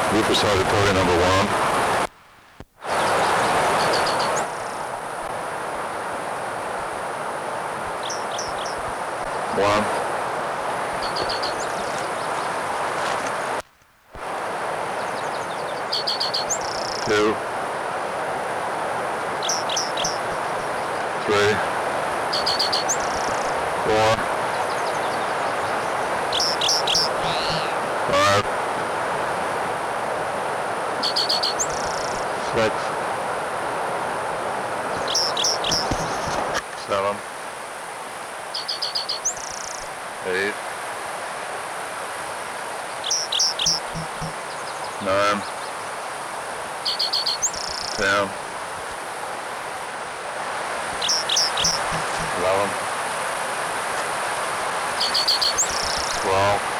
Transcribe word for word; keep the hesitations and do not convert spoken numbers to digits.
Group of Sergeant Party number one. One. Two. Three. Four. Five. Six. Seven. Eight. Nine. Ten. Eleven. Twelve.